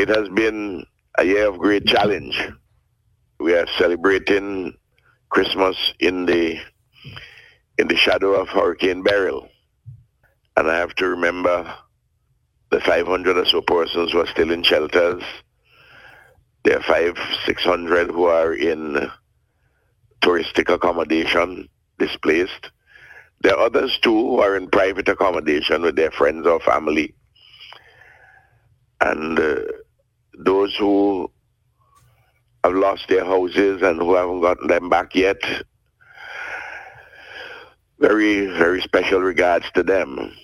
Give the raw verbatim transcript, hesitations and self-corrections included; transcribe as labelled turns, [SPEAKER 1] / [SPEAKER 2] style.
[SPEAKER 1] It has been a year of great challenge. We are celebrating Christmas in the in the shadow of Hurricane Beryl. And I have to remember the five hundred or so persons who are still in shelters. There are five, six hundred who are in touristic accommodation, displaced. There are others too who are in private accommodation with their friends or family. And uh, those who have lost their houses and who haven't gotten them back yet, very, very special regards to them.